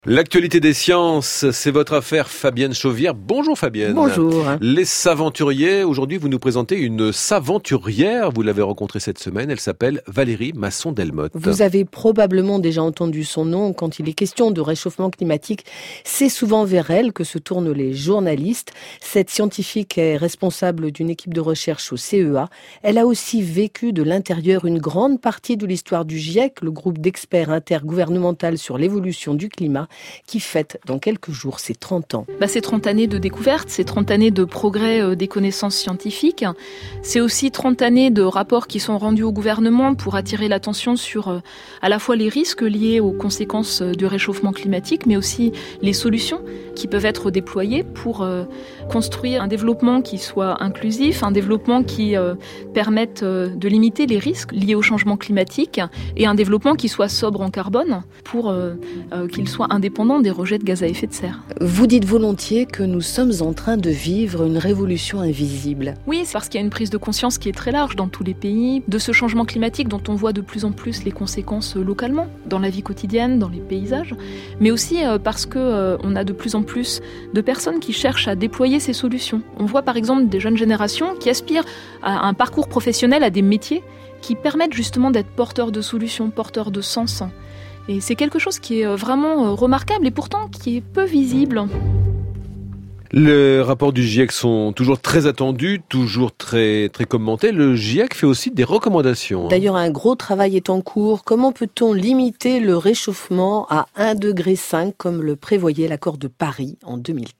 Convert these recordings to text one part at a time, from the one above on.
L'actualité des sciences, c'est votre affaire Fabienne Chauvière. Bonjour Fabienne. Bonjour. Les saventuriers, aujourd'hui vous nous présentez une saventurière, vous l'avez rencontrée cette semaine, elle s'appelle Valérie Masson-Delmotte. Vous avez probablement déjà entendu son nom quand il est question de réchauffement climatique. C'est souvent vers elle que se tournent les journalistes. Cette scientifique est responsable d'une équipe de recherche au CEA. Elle a aussi vécu de l'intérieur une grande partie de l'histoire du GIEC, le groupe d'experts intergouvernemental sur l'évolution du climat, qui fête dans quelques jours ses 30 ans. C'est 30 années de découverte, c'est 30 années de progrès des connaissances scientifiques. C'est aussi 30 années de rapports qui sont rendus au gouvernement pour attirer l'attention sur à la fois les risques liés aux conséquences du réchauffement climatique, mais aussi les solutions qui peuvent être déployées pour construire un développement qui soit inclusif, un développement qui permette de limiter les risques liés au changement climatique et un développement qui soit sobre en carbone pour qu'il soit indépendant des rejets de gaz à effet de serre. Vous dites volontiers que nous sommes en train de vivre une révolution invisible. Oui, c'est parce qu'il y a une prise de conscience qui est très large dans tous les pays de ce changement climatique dont on voit de plus en plus les conséquences localement, dans la vie quotidienne, dans les paysages, mais aussi parce qu'on a de plus en plus de personnes qui cherchent à déployer ces solutions. On voit par exemple des jeunes générations qui aspirent à un parcours professionnel, à des métiers qui permettent justement d'être porteurs de solutions, porteurs de sens. Et c'est quelque chose qui est vraiment remarquable et pourtant qui est peu visible. Les rapports du GIEC sont toujours très attendus, toujours très commentés. Le GIEC fait aussi des recommandations. D'ailleurs, un gros travail est en cours. Comment peut-on limiter le réchauffement à 1,5 degré comme le prévoyait l'accord de Paris en 2015 ?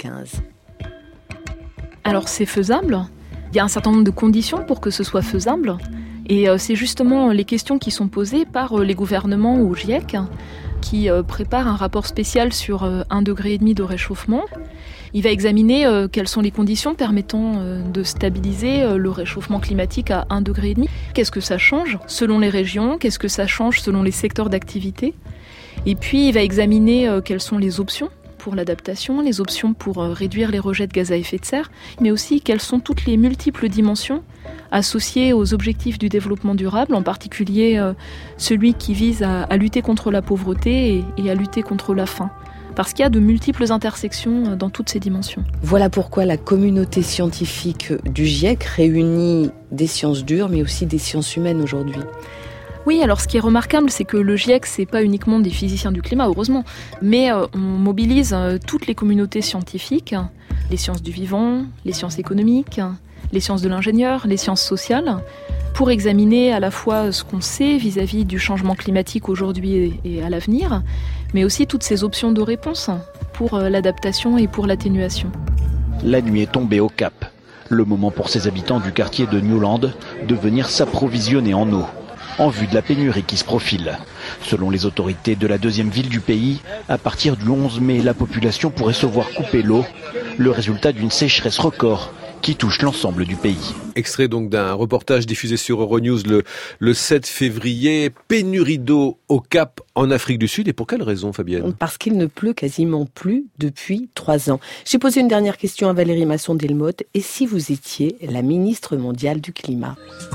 Alors c'est faisable. Il y a un certain nombre de conditions pour que ce soit faisable. Et c'est justement les questions qui sont posées par les gouvernements au GIEC qui prépare un rapport spécial sur 1,5 degré de réchauffement. Il va examiner quelles sont les conditions permettant de stabiliser le réchauffement climatique à 1,5 degré. Qu'est-ce que ça change selon les régions ? Qu'est-ce que ça change selon les secteurs d'activité ? Et puis il va examiner quelles sont les options pour l'adaptation, les options pour réduire les rejets de gaz à effet de serre, mais aussi quelles sont toutes les multiples dimensions associées aux objectifs du développement durable, en particulier celui qui vise à lutter contre la pauvreté et à lutter contre la faim. Parce qu'il y a de multiples intersections dans toutes ces dimensions. Voilà pourquoi la communauté scientifique du GIEC réunit des sciences dures, mais aussi des sciences humaines aujourd'hui. Oui, alors ce qui est remarquable, c'est que le GIEC, c'est pas uniquement des physiciens du climat, heureusement, mais on mobilise toutes les communautés scientifiques, les sciences du vivant, les sciences économiques, les sciences de l'ingénieur, les sciences sociales, pour examiner à la fois ce qu'on sait vis-à-vis du changement climatique aujourd'hui et à l'avenir, mais aussi toutes ces options de réponse pour l'adaptation et pour l'atténuation. La nuit est tombée au Cap. Le moment pour ces habitants du quartier de Newland de venir s'approvisionner en eau, en vue de la pénurie qui se profile. Selon les autorités de la deuxième ville du pays, à partir du 11 mai, la population pourrait se voir couper l'eau, le résultat d'une sécheresse record qui touche l'ensemble du pays. Extrait donc d'un reportage diffusé sur Euronews le 7 février. Pénurie d'eau au Cap en Afrique du Sud. Et pour quelle raison, Fabienne ? Parce qu'il ne pleut quasiment plus depuis 3 ans. J'ai posé une dernière question à Valérie Masson-Delmotte. Et si vous étiez la ministre mondiale du climat ?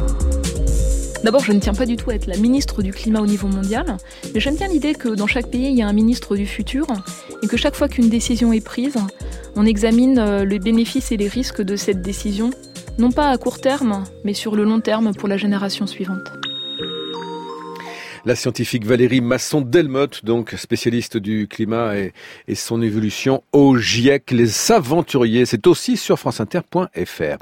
D'abord, je ne tiens pas du tout à être la ministre du climat au niveau mondial, mais j'aime bien l'idée que dans chaque pays, il y a un ministre du futur et que chaque fois qu'une décision est prise, on examine les bénéfices et les risques de cette décision, non pas à court terme, mais sur le long terme pour la génération suivante. La scientifique Valérie Masson-Delmotte, donc spécialiste du climat et son évolution au GIEC. Les aventuriers, c'est aussi sur franceinter.fr.